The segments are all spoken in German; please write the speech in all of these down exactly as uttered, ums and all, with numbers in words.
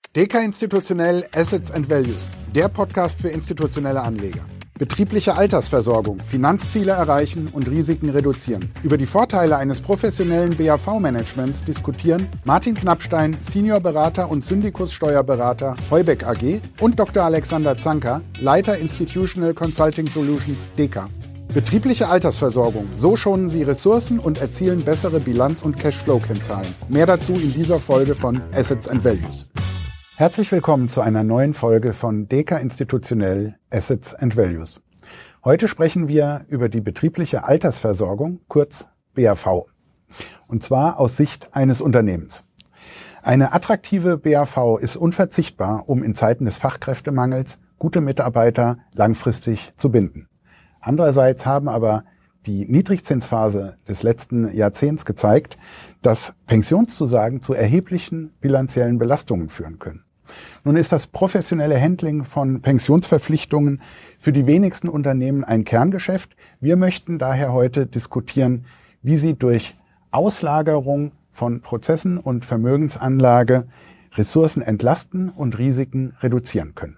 Deka Institutionell Assets and Values, der Podcast für institutionelle Anleger. Betriebliche Altersversorgung, Finanzziele erreichen und Risiken reduzieren. Über die Vorteile eines professionellen B A V-Managements diskutieren Martin Knappstein, Seniorberater und Syndikus-Steuerberater Heubeck A G und Doktor Alexander Zanker, Leiter Institutional Consulting Solutions Deka. Betriebliche Altersversorgung, so schonen Sie Ressourcen und erzielen bessere Bilanz- und Cashflow-Kennzahlen. Mehr dazu in dieser Folge von Assets and Values. Herzlich willkommen zu einer neuen Folge von Deka Institutionell Assets and Values. Heute sprechen wir über die betriebliche Altersversorgung, kurz B A V. Und zwar aus Sicht eines Unternehmens. Eine attraktive B A V ist unverzichtbar, um in Zeiten des Fachkräftemangels gute Mitarbeiter langfristig zu binden. Andererseits haben aber die Niedrigzinsphase des letzten Jahrzehnts gezeigt, dass Pensionszusagen zu erheblichen bilanziellen Belastungen führen können. Nun ist das professionelle Handling von Pensionsverpflichtungen für die wenigsten Unternehmen ein Kerngeschäft. Wir möchten daher heute diskutieren, wie Sie durch Auslagerung von Prozessen und Vermögensanlage Ressourcen entlasten und Risiken reduzieren können.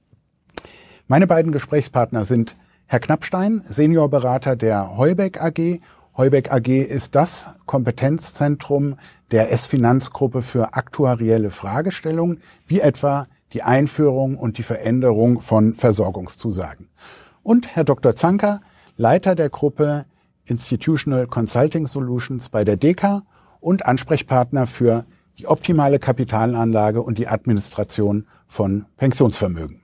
Meine beiden Gesprächspartner sind Herr Knappstein, Seniorberater der Heubeck A G. Heubeck A G ist das Kompetenzzentrum der S-Finanz-Gruppe für aktuarielle Fragestellungen, wie etwa die Einführung und die Veränderung von Versorgungszusagen. Und Herr Doktor Zanker, Leiter der Gruppe Institutional Consulting Solutions bei der Deka und Ansprechpartner für die optimale Kapitalanlage und die Administration von Pensionsvermögen.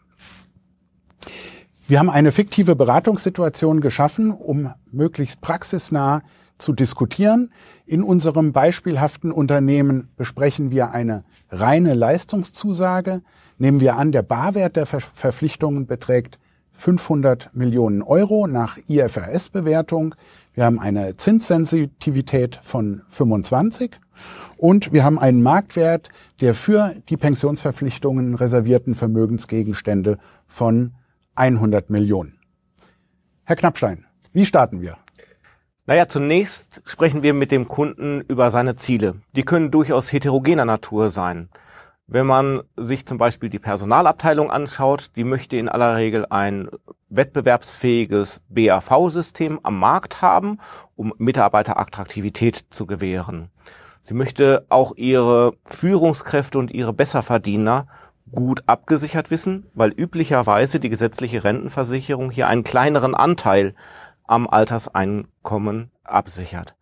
Wir haben eine fiktive Beratungssituation geschaffen, um möglichst praxisnah zu diskutieren. In unserem beispielhaften Unternehmen besprechen wir eine reine Leistungszusage. Nehmen wir an, der Barwert der Ver- Verpflichtungen beträgt fünfhundert Millionen Euro nach I F R S-Bewertung. Wir haben eine Zinssensitivität von fünfundzwanzig und wir haben einen Marktwert der für die Pensionsverpflichtungen reservierten Vermögensgegenstände von hundert Millionen. Herr Knappstein, wie starten wir? Naja, zunächst sprechen wir mit dem Kunden über seine Ziele. Die können durchaus heterogener Natur sein. Wenn man sich zum Beispiel die Personalabteilung anschaut, die möchte in aller Regel ein wettbewerbsfähiges B A V-System am Markt haben, um Mitarbeiterattraktivität zu gewähren. Sie möchte auch ihre Führungskräfte und ihre Besserverdiener gut abgesichert wissen, weil üblicherweise die gesetzliche Rentenversicherung hier einen kleineren Anteil am Alterseinkommen absichert.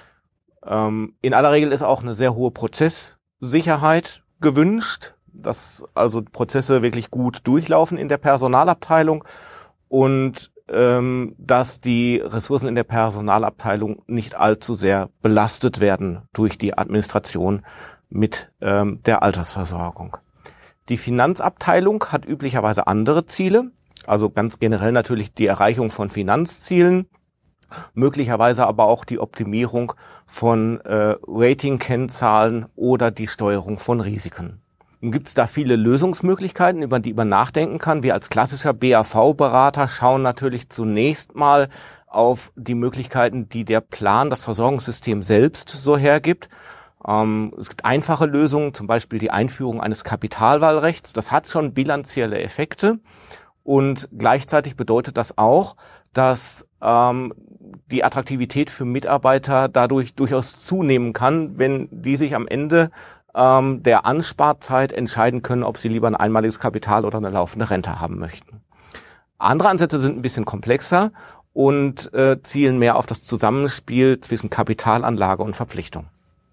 Ähm, in aller Regel ist auch eine sehr hohe Prozesssicherheit gewünscht, dass also Prozesse wirklich gut durchlaufen in der Personalabteilung und ähm, dass die Ressourcen in der Personalabteilung nicht allzu sehr belastet werden durch die Administration mit ähm, der Altersversorgung. Die Finanzabteilung hat üblicherweise andere Ziele, also ganz generell natürlich die Erreichung von Finanzzielen, möglicherweise aber auch die Optimierung von äh, Rating-Kennzahlen oder die Steuerung von Risiken. Nun gibt es da viele Lösungsmöglichkeiten, über die man nachdenken kann. Wir als klassischer B A V-Berater schauen natürlich zunächst mal auf die Möglichkeiten, die der Plan, das Versorgungssystem selbst so hergibt. Ähm, es gibt einfache Lösungen, zum Beispiel die Einführung eines Kapitalwahlrechts. Das hat schon bilanzielle Effekte und gleichzeitig bedeutet das auch, dass ähm, die Attraktivität für Mitarbeiter dadurch durchaus zunehmen kann, wenn die sich am Ende ähm, der Ansparzeit entscheiden können, ob sie lieber ein einmaliges Kapital oder eine laufende Rente haben möchten. Andere Ansätze sind ein bisschen komplexer und äh, zielen mehr auf das Zusammenspiel zwischen Kapitalanlage und Verpflichtung.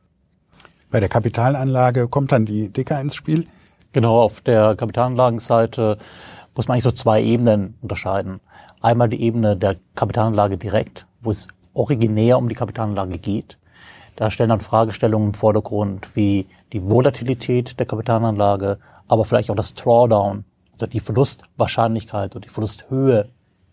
Bei der Kapitalanlage kommt dann die Deka ins Spiel. Genau, auf der Kapitalanlagenseite muss man eigentlich so zwei Ebenen unterscheiden. Einmal die Ebene der Kapitalanlage direkt, wo es originär um die Kapitalanlage geht. Da stellen dann Fragestellungen im Vordergrund wie die Volatilität der Kapitalanlage, aber vielleicht auch das Drawdown, also die Verlustwahrscheinlichkeit oder die Verlusthöhe.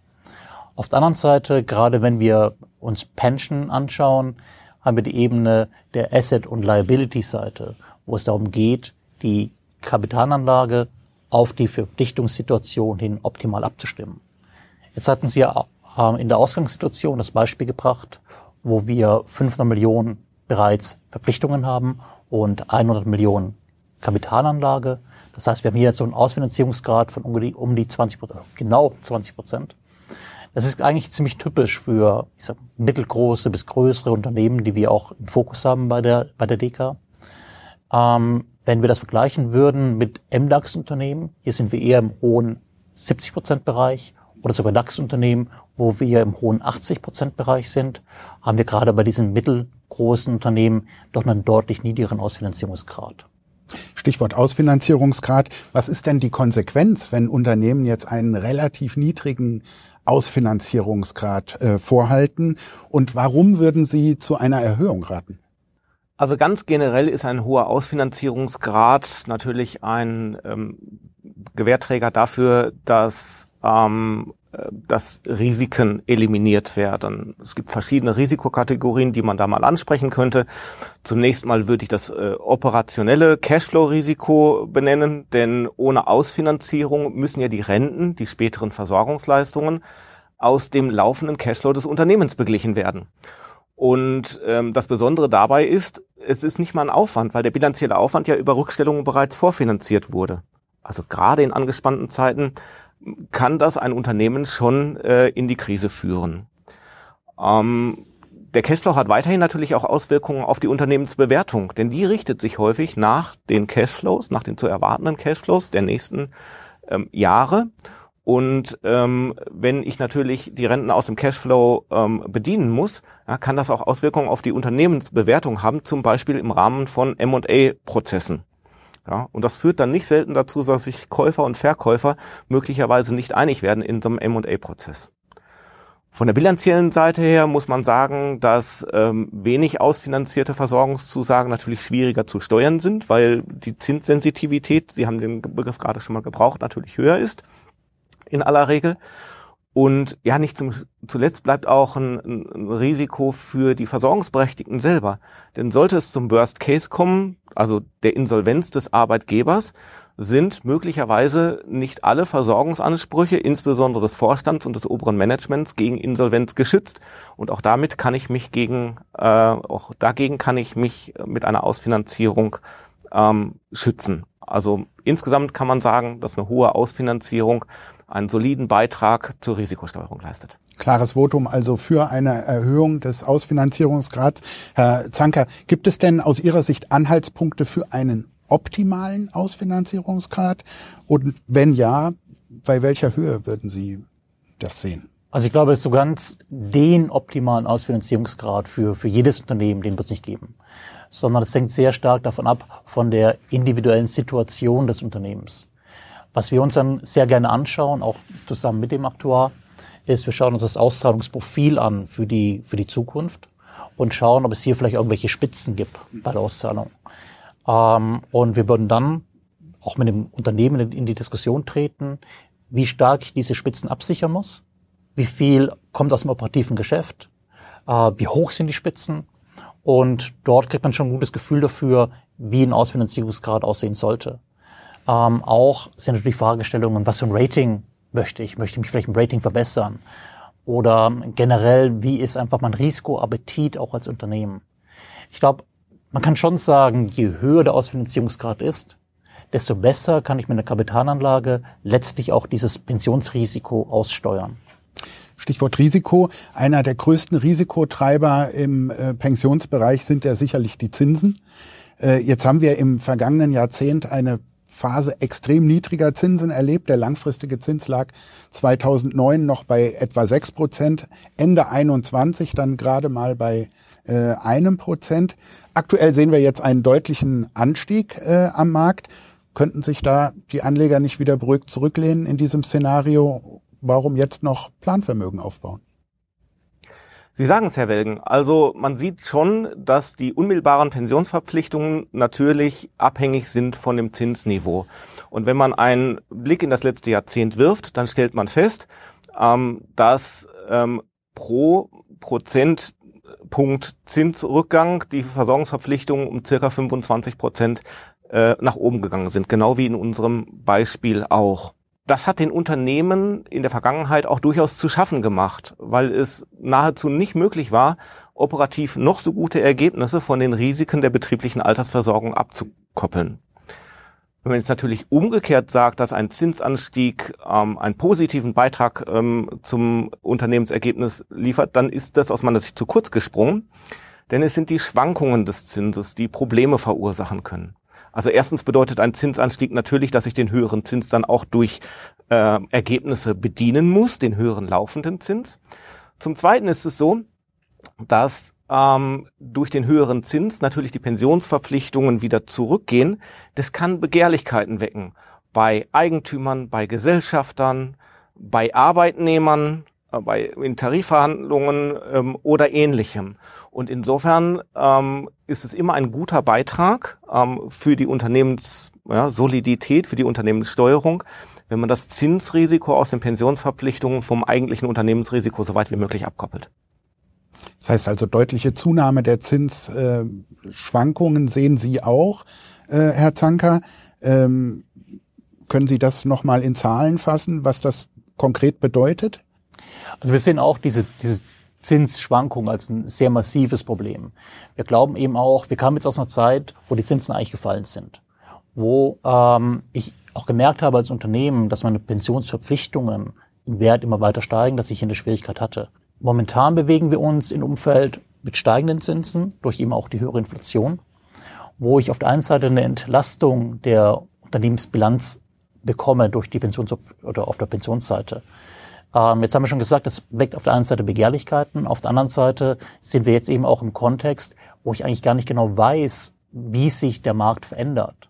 Auf der anderen Seite, gerade wenn wir uns Pension anschauen, haben wir die Ebene der Asset- und Liability-Seite, wo es darum geht, die Kapitalanlage auf die Verpflichtungssituation hin optimal abzustimmen. Jetzt hatten Sie ja in der Ausgangssituation das Beispiel gebracht, wo wir fünfhundert Millionen bereits Verpflichtungen haben und hundert Millionen Kapitalanlage. Das heißt, wir haben hier jetzt so einen Ausfinanzierungsgrad von um die, um die zwanzig Prozent, genau zwanzig Prozent. Das ist eigentlich ziemlich typisch für, ich sag, mittelgroße bis größere Unternehmen, die wir auch im Fokus haben bei der, bei der D K. Ähm, wenn wir das vergleichen würden mit M DAX-Unternehmen, hier sind wir eher im hohen siebzig Prozent Bereich, oder sogar DAX-Unternehmen, wo wir im hohen achtzig Prozent Bereich sind, haben wir gerade bei diesen mittelgroßen Unternehmen doch einen deutlich niedrigeren Ausfinanzierungsgrad. Stichwort Ausfinanzierungsgrad. Was ist denn die Konsequenz, wenn Unternehmen jetzt einen relativ niedrigen Ausfinanzierungsgrad äh, vorhalten? Und warum würden Sie zu einer Erhöhung raten? Also ganz generell ist ein hoher Ausfinanzierungsgrad natürlich ein ähm, Gewährträger dafür, dass ähm, dass Risiken eliminiert werden. Es gibt verschiedene Risikokategorien, die man da mal ansprechen könnte. Zunächst mal würde ich das äh, operationelle Cashflow-Risiko benennen, denn ohne Ausfinanzierung müssen ja die Renten, die späteren Versorgungsleistungen, aus dem laufenden Cashflow des Unternehmens beglichen werden. Und ähm, das Besondere dabei ist, es ist nicht mal ein Aufwand, weil der bilanzielle Aufwand ja über Rückstellungen bereits vorfinanziert wurde. Also gerade in angespannten Zeiten kann das ein Unternehmen schon äh, in die Krise führen. Ähm, der Cashflow hat weiterhin natürlich auch Auswirkungen auf die Unternehmensbewertung, denn die richtet sich häufig nach den Cashflows, nach den zu erwartenden Cashflows der nächsten ähm, Jahre. Und ähm, wenn ich natürlich die Renten aus dem Cashflow ähm, bedienen muss, ja, kann das auch Auswirkungen auf die Unternehmensbewertung haben, zum Beispiel im Rahmen von M und A-Prozessen. Ja, und das führt dann nicht selten dazu, dass sich Käufer und Verkäufer möglicherweise nicht einig werden in so einem M und A-Prozess. Von der bilanziellen Seite her muss man sagen, dass ähm, wenig ausfinanzierte Versorgungszusagen natürlich schwieriger zu steuern sind, weil die Zinssensitivität, Sie haben den Begriff gerade schon mal gebraucht, natürlich höher ist in aller Regel. Und ja, nicht zum, zuletzt bleibt auch ein, ein Risiko für die Versorgungsberechtigten selber. Denn sollte es zum Worst Case kommen, also der Insolvenz des Arbeitgebers, sind möglicherweise nicht alle Versorgungsansprüche, insbesondere des Vorstands und des oberen Managements, gegen Insolvenz geschützt. Und auch damit kann ich mich gegen, äh, auch dagegen kann ich mich mit einer Ausfinanzierung ähm, schützen. Also insgesamt kann man sagen, dass eine hohe Ausfinanzierung einen soliden Beitrag zur Risikosteuerung leistet. Klares Votum also für eine Erhöhung des Ausfinanzierungsgrads. Herr Zanker, gibt es denn aus Ihrer Sicht Anhaltspunkte für einen optimalen Ausfinanzierungsgrad? Und wenn ja, bei welcher Höhe würden Sie das sehen? Also ich glaube, so ganz den optimalen Ausfinanzierungsgrad für, für jedes Unternehmen, den wird es nicht geben. Sondern es hängt sehr stark davon ab, von der individuellen Situation des Unternehmens. Was wir uns dann sehr gerne anschauen, auch zusammen mit dem Aktuar, ist, wir schauen uns das Auszahlungsprofil an für die, für die Zukunft und schauen, ob es hier vielleicht irgendwelche Spitzen gibt bei der Auszahlung. Ähm, und wir würden dann auch mit dem Unternehmen in die Diskussion treten, wie stark ich diese Spitzen absichern muss, wie viel kommt aus dem operativen Geschäft, äh, wie hoch sind die Spitzen. Und dort kriegt man schon ein gutes Gefühl dafür, wie ein Ausfinanzierungsgrad aussehen sollte. Ähm, auch sind natürlich Fragestellungen, was für ein Rating möchte ich? Möchte ich mich vielleicht im Rating verbessern? Oder generell, wie ist einfach mein Risikoappetit auch als Unternehmen? Ich glaube, man kann schon sagen, je höher der Ausfinanzierungsgrad ist, desto besser kann ich mit einer Kapitalanlage letztlich auch dieses Pensionsrisiko aussteuern. Stichwort Risiko. Einer der größten Risikotreiber im äh, Pensionsbereich sind ja sicherlich die Zinsen. Äh, jetzt haben wir im vergangenen Jahrzehnt eine Phase extrem niedriger Zinsen erlebt. Der langfristige Zins lag zweitausendneun noch bei etwa sechs Prozent, Ende einundzwanzig dann gerade mal bei äh, einem Prozent. Aktuell sehen wir jetzt einen deutlichen Anstieg äh, am Markt. Könnten sich da die Anleger nicht wieder beruhigt zurücklehnen in diesem Szenario? Warum jetzt noch Planvermögen aufbauen? Sie sagen es, Herr Welgen. Also man sieht schon, dass die unmittelbaren Pensionsverpflichtungen natürlich abhängig sind von dem Zinsniveau. Und wenn man einen Blick in das letzte Jahrzehnt wirft, dann stellt man fest, ähm, dass ähm, pro Prozentpunkt Zinsrückgang die Versorgungsverpflichtungen um circa fünfundzwanzig Prozent äh, nach oben gegangen sind. Genau wie in unserem Beispiel auch. Das hat den Unternehmen in der Vergangenheit auch durchaus zu schaffen gemacht, weil es nahezu nicht möglich war, operativ noch so gute Ergebnisse von den Risiken der betrieblichen Altersversorgung abzukoppeln. Wenn man jetzt natürlich umgekehrt sagt, dass ein Zinsanstieg ähm, einen positiven Beitrag ähm, zum Unternehmensergebnis liefert, dann ist das aus meiner Sicht zu kurz gesprungen. Denn es sind die Schwankungen des Zinses, die Probleme verursachen können. Also erstens bedeutet ein Zinsanstieg natürlich, dass ich den höheren Zins dann auch durch äh, Ergebnisse bedienen muss, den höheren laufenden Zins. Zum Zweiten ist es so, dass ähm, durch den höheren Zins natürlich die Pensionsverpflichtungen wieder zurückgehen. Das kann Begehrlichkeiten wecken bei Eigentümern, bei Gesellschaftern, bei Arbeitnehmern, äh, bei in Tarifverhandlungen ähm, oder Ähnlichem. Und insofern ähm, ist es immer ein guter Beitrag ähm, für die Unternehmenssolidität, ja, für die Unternehmenssteuerung, wenn man das Zinsrisiko aus den Pensionsverpflichtungen vom eigentlichen Unternehmensrisiko so weit wie möglich abkoppelt. Das heißt also, deutliche Zunahme der Zinsschwankungen äh, sehen Sie auch, äh, Herr Zanker. Ähm, können Sie das nochmal in Zahlen fassen, was das konkret bedeutet? Also wir sehen auch diese, diese Zinsschwankung als ein sehr massives Problem. Wir glauben eben auch, wir kamen jetzt aus einer Zeit, wo die Zinsen eigentlich gefallen sind, wo ähm, ich auch gemerkt habe als Unternehmen, dass meine Pensionsverpflichtungen im Wert immer weiter steigen, dass ich hier eine Schwierigkeit hatte. Momentan bewegen wir uns im Umfeld mit steigenden Zinsen, durch eben auch die höhere Inflation, wo ich auf der einen Seite eine Entlastung der Unternehmensbilanz bekomme durch die Pensions- oder auf der Pensionsseite. Ähm, jetzt haben wir schon gesagt, das weckt auf der einen Seite Begehrlichkeiten, auf der anderen Seite sind wir jetzt eben auch im Kontext, wo ich eigentlich gar nicht genau weiß, wie sich der Markt verändert.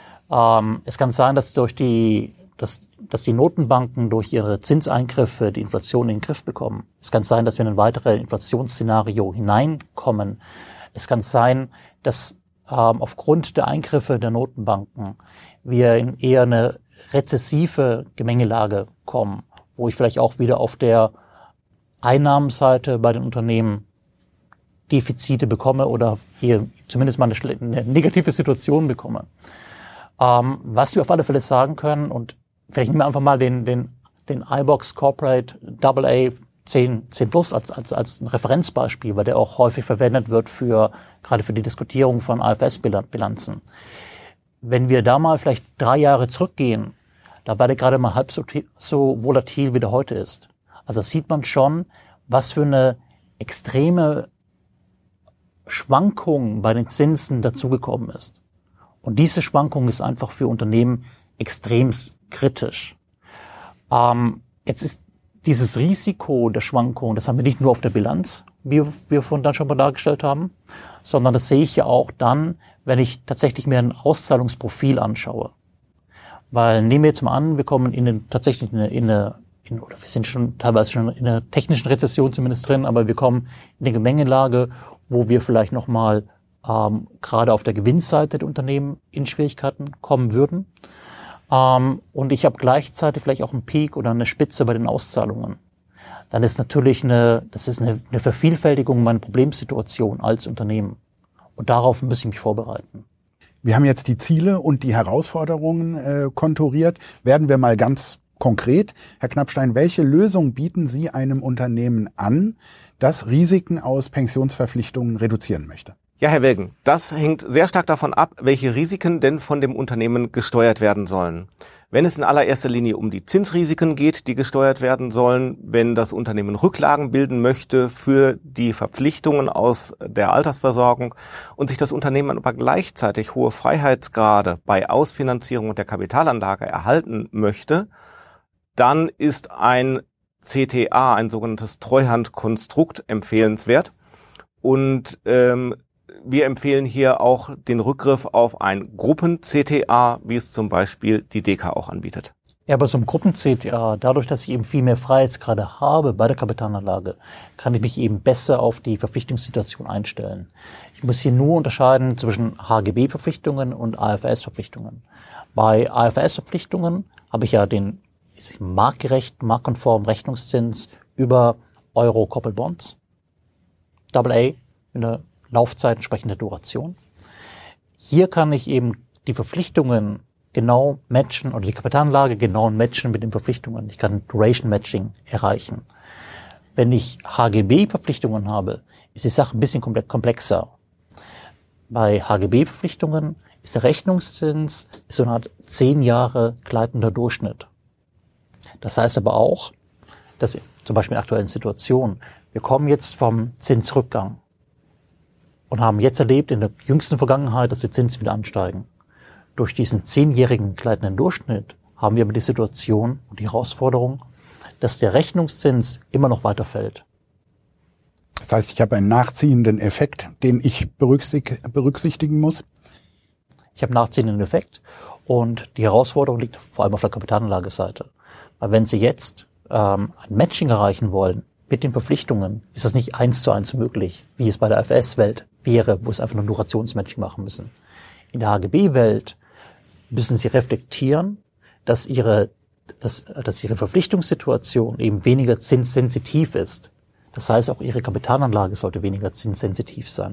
Ähm, es kann sein, dass durch die, dass dass die Notenbanken durch ihre Zinseingriffe die Inflation in den Griff bekommen. Es kann sein, dass wir in ein weiteres Inflationsszenario hineinkommen. Es kann sein, dass ähm, aufgrund der Eingriffe der Notenbanken wir in eher eine rezessive Gemengelage kommen, wo ich vielleicht auch wieder auf der Einnahmenseite bei den Unternehmen Defizite bekomme oder hier zumindest mal eine, eine negative Situation bekomme. Ähm, was wir auf alle Fälle sagen können, und vielleicht nehmen wir einfach mal den, den, den iBoxx Corporate A A zehn Plus als, als, als ein Referenzbeispiel, weil der auch häufig verwendet wird für, gerade für die Diskutierung von A F S-Bilanzen. Wenn wir da mal vielleicht drei Jahre zurückgehen, da war der gerade mal halb so, so volatil, wie der heute ist. Also sieht man schon, was für eine extreme Schwankung bei den Zinsen dazugekommen ist. Und diese Schwankung ist einfach für Unternehmen extrem kritisch. Ähm, jetzt ist dieses Risiko der Schwankung, das haben wir nicht nur auf der Bilanz, wie wir vorhin dann schon mal dargestellt haben, sondern das sehe ich ja auch dann, wenn ich tatsächlich mir ein Auszahlungsprofil anschaue. Weil nehmen wir jetzt mal an, wir kommen in eine, tatsächlich in eine, in eine in, oder wir sind schon teilweise schon in einer technischen Rezession zumindest drin, aber wir kommen in eine Gemengelage, wo wir vielleicht nochmal ähm, gerade auf der Gewinnseite der Unternehmen in Schwierigkeiten kommen würden. Ähm, und ich habe gleichzeitig vielleicht auch einen Peak oder eine Spitze bei den Auszahlungen. Dann ist natürlich eine, das ist eine, eine Vervielfältigung meiner Problemsituation als Unternehmen. Und darauf muss ich mich vorbereiten. Wir haben jetzt die Ziele und die Herausforderungen äh, konturiert. Werden wir mal ganz konkret. Herr Knappstein, welche Lösung bieten Sie einem Unternehmen an, das Risiken aus Pensionsverpflichtungen reduzieren möchte? Ja, Herr Welgen, das hängt sehr stark davon ab, welche Risiken denn von dem Unternehmen gesteuert werden sollen. Wenn es in allererster Linie um die Zinsrisiken geht, die gesteuert werden sollen, wenn das Unternehmen Rücklagen bilden möchte für die Verpflichtungen aus der Altersversorgung und sich das Unternehmen aber gleichzeitig hohe Freiheitsgrade bei Ausfinanzierung und der Kapitalanlage erhalten möchte, dann ist ein C T A, ein sogenanntes Treuhandkonstrukt, empfehlenswert. Und ähm, wir empfehlen hier auch den Rückgriff auf ein Gruppen-C T A, wie es zum Beispiel die D K auch anbietet. Ja, aber so ein Gruppen-C T A, dadurch, dass ich eben viel mehr Freiheitsgrade habe bei der Kapitalanlage, kann ich mich eben besser auf die Verpflichtungssituation einstellen. Ich muss hier nur unterscheiden zwischen H G B-Verpflichtungen und A F S-Verpflichtungen. Bei A F S-Verpflichtungen habe ich ja den marktgerechten, marktkonformen Rechnungszins über Euro-Koppelbonds, A A in der Laufzeit entsprechende Duration. Hier kann ich eben die Verpflichtungen genau matchen oder die Kapitalanlage genau matchen mit den Verpflichtungen. Ich kann Duration Matching erreichen. Wenn ich H G B-Verpflichtungen habe, ist die Sache ein bisschen komplexer. Bei H G B-Verpflichtungen ist der Rechnungszins ist so eine Art zehn Jahre gleitender Durchschnitt. Das heißt aber auch, dass zum Beispiel in der aktuellen Situation, wir kommen jetzt vom Zinsrückgang und haben jetzt erlebt in der jüngsten Vergangenheit, dass die Zinsen wieder ansteigen. Durch diesen zehnjährigen gleitenden Durchschnitt haben wir aber die Situation und die Herausforderung, dass der Rechnungszins immer noch weiter fällt. Das heißt, ich habe einen nachziehenden Effekt, den ich berücksichtigen muss. Ich habe einen nachziehenden Effekt und die Herausforderung liegt vor allem auf der Kapitalanlageseite. Weil wenn Sie jetzt ähm, ein Matching erreichen wollen mit den Verpflichtungen, ist das nicht eins zu eins möglich, wie es bei der F S-Welt wäre, wo es einfach nur Durationsmatching machen müssen. In der H G B-Welt müssen Sie reflektieren, dass Ihre, dass, dass Ihre Verpflichtungssituation eben weniger zinssensitiv ist. Das heißt, auch Ihre Kapitalanlage sollte weniger zinssensitiv sein.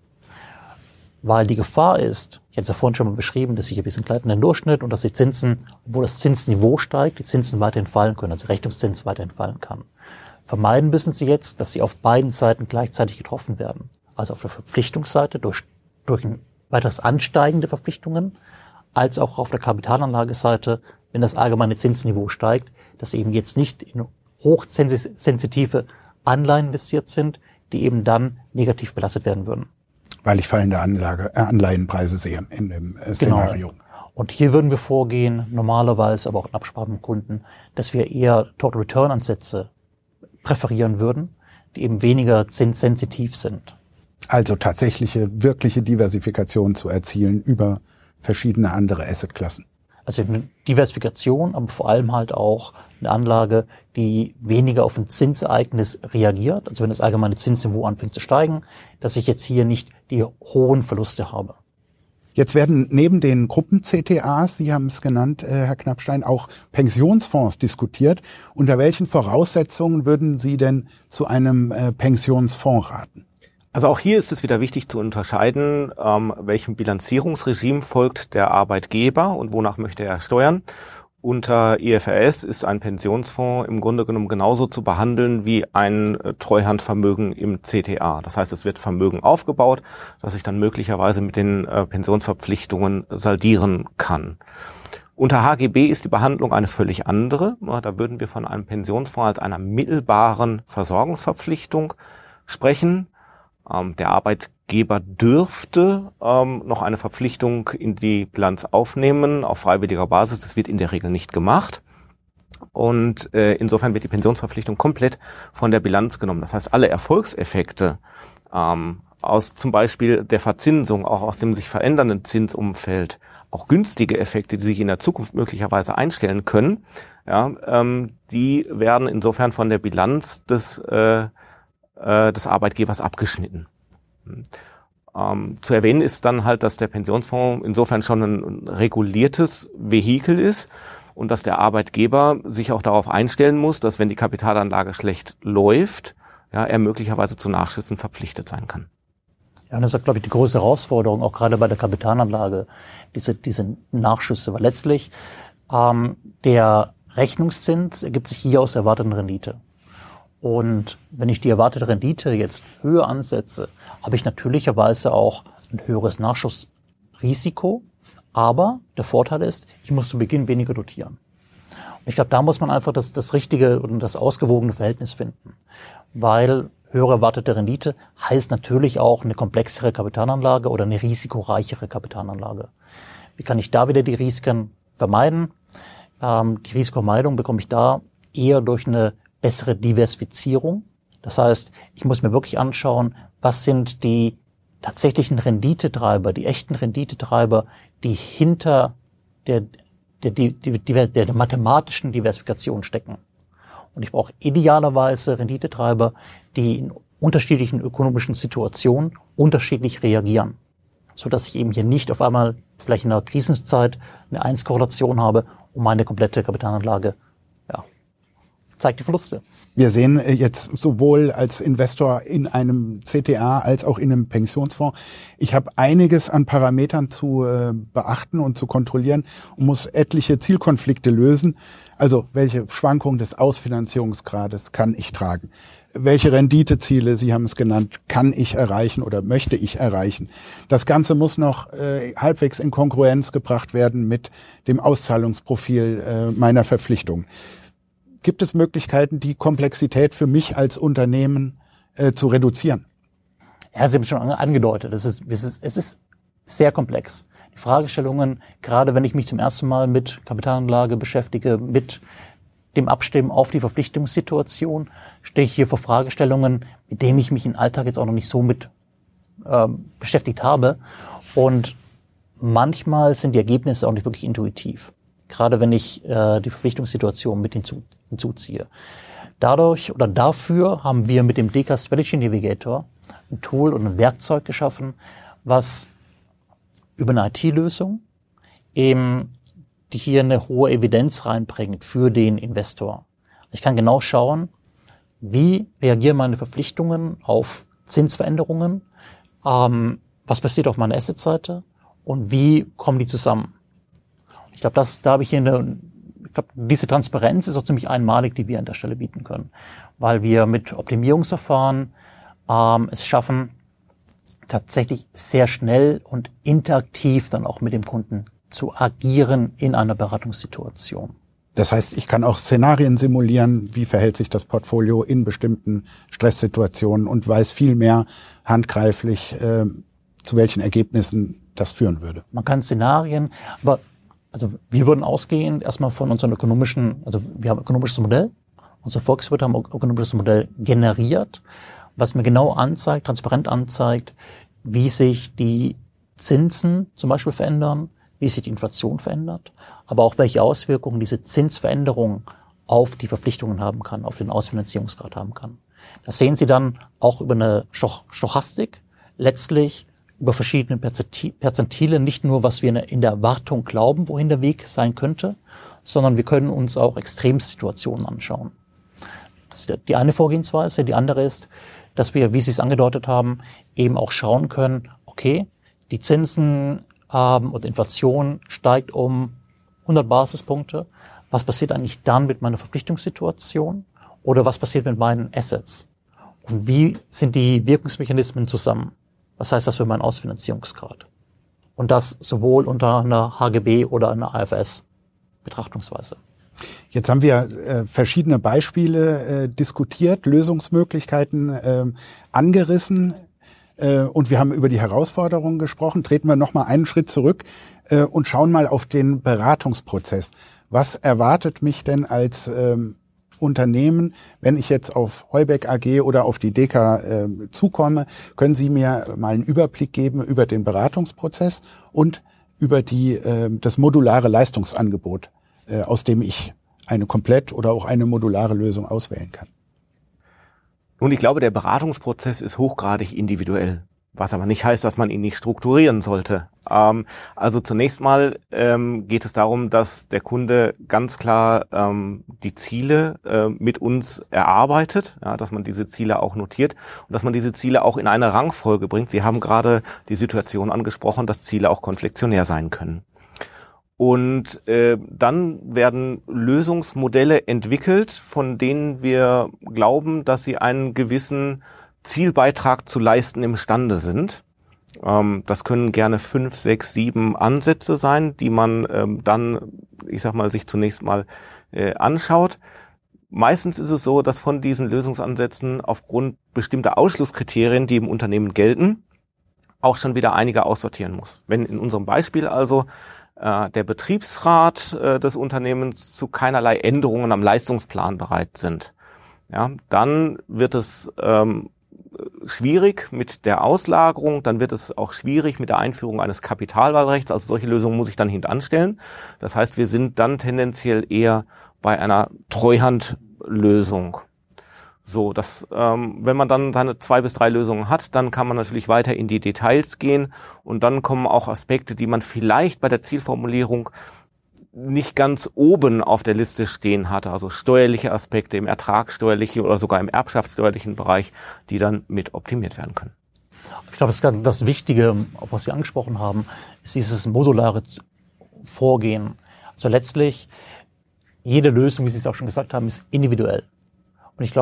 Weil die Gefahr ist, ich hatte es ja vorhin schon mal beschrieben, dass ich ein bisschen gleitenden Durchschnitt und dass die Zinsen, obwohl das Zinsniveau steigt, die Zinsen weiterhin fallen können, also der Rechnungszins weiterhin fallen kann. Vermeiden müssen Sie jetzt, dass Sie auf beiden Seiten gleichzeitig getroffen werden. Also auf der Verpflichtungsseite durch, durch ein weiteres Ansteigen der Verpflichtungen, als auch auf der Kapitalanlageseite, wenn das allgemeine Zinsniveau steigt, dass eben jetzt nicht in hochsensitive Anleihen investiert sind, die eben dann negativ belastet werden würden. Weil ich fallende Anlage, äh, Anleihenpreise sehe in dem äh, Szenario. Genau. Und hier würden wir vorgehen, normalerweise, aber auch in Absprache mit Kunden, dass wir eher Total Return Ansätze präferieren würden, die eben weniger zinssensitiv sind. Also tatsächliche, wirkliche Diversifikation zu erzielen über verschiedene andere Assetklassen. Also eine Diversifikation, aber vor allem halt auch eine Anlage, die weniger auf ein Zinsereignis reagiert. Also wenn das allgemeine Zinsniveau anfängt zu steigen, dass ich jetzt hier nicht die hohen Verluste habe. Jetzt werden neben den Gruppen-C T As, Sie haben es genannt, Herr Knappstein, auch Pensionsfonds diskutiert. Unter welchen Voraussetzungen würden Sie denn zu einem Pensionsfonds raten? Also auch hier ist es wieder wichtig zu unterscheiden, ähm, welchem Bilanzierungsregime folgt der Arbeitgeber und wonach möchte er steuern. Unter I F R S ist ein Pensionsfonds im Grunde genommen genauso zu behandeln wie ein äh, Treuhandvermögen im C T A. Das heißt, es wird Vermögen aufgebaut, das ich dann möglicherweise mit den äh, Pensionsverpflichtungen saldieren kann. Unter H G B ist die Behandlung eine völlig andere. Da würden wir von einem Pensionsfonds als einer mittelbaren Versorgungsverpflichtung sprechen. Ähm, der Arbeitgeber dürfte ähm, noch eine Verpflichtung in die Bilanz aufnehmen auf freiwilliger Basis. Das wird in der Regel nicht gemacht. Und äh, insofern wird die Pensionsverpflichtung komplett von der Bilanz genommen. Das heißt, alle Erfolgseffekte ähm, aus zum Beispiel der Verzinsung, auch aus dem sich verändernden Zinsumfeld, auch günstige Effekte, die sich in der Zukunft möglicherweise einstellen können, ja, ähm, die werden insofern von der Bilanz des äh, des Arbeitgebers abgeschnitten. Ähm, zu erwähnen ist dann halt, dass der Pensionsfonds insofern schon ein reguliertes Vehikel ist und dass der Arbeitgeber sich auch darauf einstellen muss, dass wenn die Kapitalanlage schlecht läuft, ja, er möglicherweise zu Nachschüssen verpflichtet sein kann. Ja, und das ist, glaube ich, die große Herausforderung, auch gerade bei der Kapitalanlage, diese, diese Nachschüsse. Weil letztlich ähm, der Rechnungszins ergibt sich hier aus der erwarteten Rendite. Und wenn ich die erwartete Rendite jetzt höher ansetze, habe ich natürlicherweise auch ein höheres Nachschussrisiko. Aber der Vorteil ist, ich muss zu Beginn weniger dotieren. Und ich glaube, da muss man einfach das, das richtige und das ausgewogene Verhältnis finden. Weil höhere erwartete Rendite heißt natürlich auch eine komplexere Kapitalanlage oder eine risikoreichere Kapitalanlage. Wie kann ich da wieder die Risiken vermeiden? Ähm, die Risikovermeidung bekomme ich da eher durch eine bessere Diversifizierung. Das heißt, ich muss mir wirklich anschauen, was sind die tatsächlichen Renditetreiber, die echten Renditetreiber, die hinter der, der, der, der, der mathematischen Diversifikation stecken. Und ich brauche idealerweise Renditetreiber, die in unterschiedlichen ökonomischen Situationen unterschiedlich reagieren, so dass ich eben hier nicht auf einmal vielleicht in einer Krisenzeit eine eins-Korrelation habe und meine komplette Kapitalanlage zeigt die Verluste. Wir sehen jetzt sowohl als Investor in einem C T A als auch in einem Pensionsfonds, ich habe einiges an Parametern zu äh, beachten und zu kontrollieren und muss etliche Zielkonflikte lösen. Also welche Schwankung des Ausfinanzierungsgrades kann ich tragen? welche Renditeziele, Sie haben es genannt, kann ich erreichen oder möchte ich erreichen. Das Ganze muss noch äh, halbwegs in Kongruenz gebracht werden mit dem Auszahlungsprofil äh, meiner Verpflichtungen. Gibt es Möglichkeiten, die Komplexität für mich als Unternehmen äh, zu reduzieren? Ja, Sie haben es schon angedeutet. Es ist, es ist, es ist sehr komplex. Die Fragestellungen, gerade wenn ich mich zum ersten Mal mit Kapitalanlage beschäftige, mit dem Abstimmen auf die Verpflichtungssituation, stehe ich hier vor Fragestellungen, mit denen ich mich im Alltag jetzt auch noch nicht so mit äh, beschäftigt habe. Und manchmal sind die Ergebnisse auch nicht wirklich intuitiv. Gerade wenn ich äh, die Verpflichtungssituation mit hinzu, hinzuziehe. Dadurch oder dafür haben wir mit dem D K Strategy Navigator ein Tool und ein Werkzeug geschaffen, was über eine I T-Lösung eben die hier eine hohe Evidenz reinbringt für den Investor. Ich kann genau schauen, wie reagieren meine Verpflichtungen auf Zinsveränderungen, ähm, was passiert auf meiner Assetseite und wie kommen die zusammen. Ich glaube, das, da habe ich hier eine, ich glaube, diese Transparenz ist auch ziemlich einmalig, die wir an der Stelle bieten können, weil wir mit Optimierungsverfahren ähm, es schaffen, tatsächlich sehr schnell und interaktiv dann auch mit dem Kunden zu agieren in einer Beratungssituation. Das heißt, ich kann auch Szenarien simulieren, wie verhält sich das Portfolio in bestimmten Stresssituationen und weiß viel mehr handgreiflich, äh, zu welchen Ergebnissen das führen würde. Man kann Szenarien, aber also wir würden ausgehen erstmal von unserem ökonomischen, also wir haben ein ökonomisches Modell, unsere Volkswirte haben ein ökonomisches Modell generiert, was mir genau anzeigt, transparent anzeigt, wie sich die Zinsen zum Beispiel verändern, wie sich die Inflation verändert, aber auch welche Auswirkungen diese Zinsveränderung auf die Verpflichtungen haben kann, auf den Ausfinanzierungsgrad haben kann. Das sehen Sie dann auch über eine Stochastik, letztlich über verschiedene Perzentile, nicht nur, was wir in der Erwartung glauben, wohin der Weg sein könnte, sondern wir können uns auch Extremsituationen anschauen. Das ist die eine Vorgehensweise. Die andere ist, dass wir, wie Sie es angedeutet haben, eben auch schauen können, okay, die Zinsen ähm, und Inflation steigt um hundert Basispunkte. Was passiert eigentlich dann mit meiner Verpflichtungssituation? Oder was passiert mit meinen Assets? Und wie sind die Wirkungsmechanismen zusammen? Was heißt das für meinen Ausfinanzierungsgrad? Und das sowohl unter einer H G B oder einer A F S-Betrachtungsweise. Jetzt haben wir äh, verschiedene Beispiele äh, diskutiert, Lösungsmöglichkeiten äh, angerissen äh, und wir haben über die Herausforderungen gesprochen. Treten wir noch mal einen Schritt zurück äh, und schauen mal auf den Beratungsprozess. Was erwartet mich denn als ähm, Unternehmen, wenn ich jetzt auf Heubeck A G oder auf die D K äh, zukomme? Können Sie mir mal einen Überblick geben über den Beratungsprozess und über die äh, das modulare Leistungsangebot, aus dem ich eine komplett oder auch eine modulare Lösung auswählen kann? Nun, ich glaube, der Beratungsprozess ist hochgradig individuell, was aber nicht heißt, dass man ihn nicht strukturieren sollte. Ähm, also zunächst mal ähm, geht es darum, dass der Kunde ganz klar ähm, die Ziele äh, mit uns erarbeitet, ja, dass man diese Ziele auch notiert und dass man diese Ziele auch in eine Rangfolge bringt. Sie haben gerade die Situation angesprochen, dass Ziele auch konfliktionär sein können. Und äh, dann werden Lösungsmodelle entwickelt, von denen wir glauben, dass sie einen gewissen Zielbeitrag zu leisten imstande sind. Ähm, das können gerne fünf, sechs, sieben Ansätze sein, die man ähm, dann, ich sag mal, sich zunächst mal äh, anschaut. Meistens ist es so, dass von diesen Lösungsansätzen aufgrund bestimmter Ausschlusskriterien, die im Unternehmen gelten, auch schon wieder einige aussortieren muss. Wenn in unserem Beispiel also der Betriebsrat äh, des Unternehmens zu keinerlei Änderungen am Leistungsplan bereit sind, ja, dann wird es ähm, schwierig mit der Auslagerung, dann wird es auch schwierig mit der Einführung eines Kapitalwahlrechts. Also solche Lösungen muss ich dann hintanstellen. Das heißt, wir sind dann tendenziell eher bei einer Treuhandlösung. So, dass ähm, wenn man dann seine zwei bis drei Lösungen hat, dann kann man natürlich weiter in die Details gehen und dann kommen auch Aspekte, die man vielleicht bei der Zielformulierung nicht ganz oben auf der Liste stehen hatte, also steuerliche Aspekte im ertragssteuerlichen oder sogar im erbschaftssteuerlichen Bereich, die dann mit optimiert werden können. Ich glaube, das, das Wichtige, was Sie angesprochen haben, ist dieses modulare Vorgehen. Also letztlich, jede Lösung, wie Sie es auch schon gesagt haben, ist individuell. Und ich glaube auch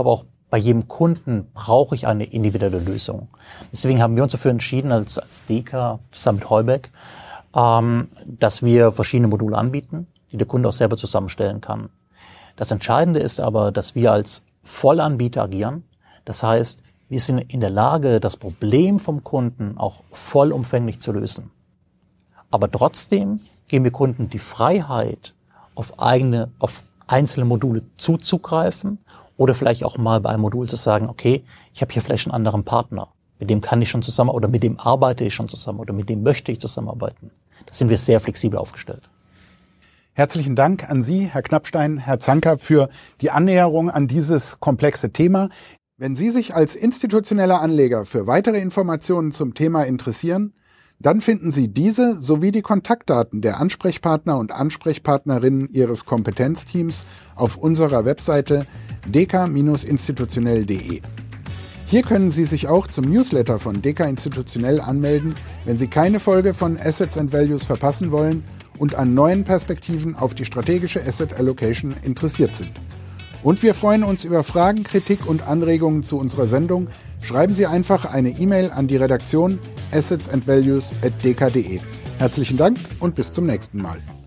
bei jedem Kunden brauche ich eine individuelle Lösung. Deswegen haben wir uns dafür entschieden, als, als Deka zusammen mit Heuberg, ähm, dass wir verschiedene Module anbieten, die der Kunde auch selber zusammenstellen kann. Das Entscheidende ist aber, dass wir als Vollanbieter agieren. Das heißt, wir sind in der Lage, das Problem vom Kunden auch vollumfänglich zu lösen. Aber trotzdem geben wir Kunden die Freiheit, auf eigene, auf einzelne Module zuzugreifen oder vielleicht auch mal bei einem Modul zu sagen, okay, ich habe hier vielleicht einen anderen Partner, mit dem kann ich schon zusammen oder mit dem arbeite ich schon zusammen oder mit dem möchte ich zusammenarbeiten. Da sind wir sehr flexibel aufgestellt. Herzlichen Dank an Sie, Herr Knappstein, Herr Zanker, für die Annäherung an dieses komplexe Thema. Wenn Sie sich als institutioneller Anleger für weitere Informationen zum Thema interessieren, dann finden Sie diese sowie die Kontaktdaten der Ansprechpartner und Ansprechpartnerinnen Ihres Kompetenzteams auf unserer Webseite deka Bindestrich institutionell punkt de. Hier können Sie sich auch zum Newsletter von Deka Institutionell anmelden, wenn Sie keine Folge von Assets and Values verpassen wollen und an neuen Perspektiven auf die strategische Asset Allocation interessiert sind. Und wir freuen uns über Fragen, Kritik und Anregungen zu unserer Sendung. Schreiben Sie einfach eine E-Mail an die Redaktion assets and values at deka punkt de. Herzlichen Dank und bis zum nächsten Mal.